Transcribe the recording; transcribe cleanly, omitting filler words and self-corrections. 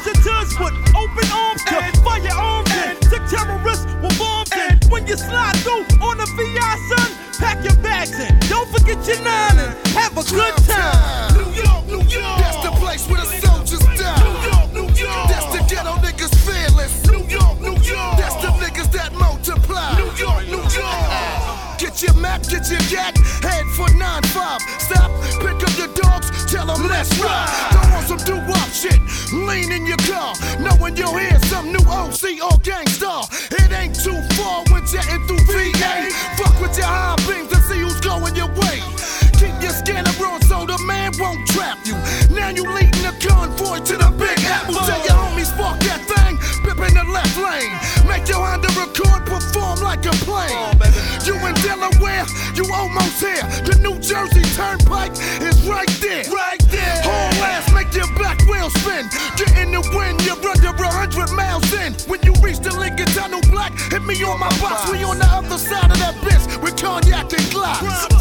visitors with open arms to firearms and sick terrorists with bombs. And when you slide through on the VI, son, pack your bags and don't forget your nine and have a good time. New York, New York, that's the place where the soldiers die. New York, New York, that's the ghetto niggas fearless. New York, New York, that's the niggas that multiply. New York, New York. Get your map, get your gat, head for 9-5. Stop, pick up your dogs, tell them let's ride. Don't want some doo-wop shit, lean in your car, knowing you'll hear some new OC or gangstar. It ain't too far when jetting through VA. Fuck with your high beams and see who's going your way. Keep your scanner on so the man won't trap you. Now you leading the convoy to the Big Apple. Tell your homies spark that thing, pip in the left lane. Make your Honda Accord perform like a plane. You in Delaware, you almost here. The New Jersey Turnpike is right there. Right there. Whole ass make your back wheel spin. Get in the wind, you're under 100 miles in. When you reach the Lincoln Tunnel Black, hit me on my box. We on the other side of that bitch with cognac and glass.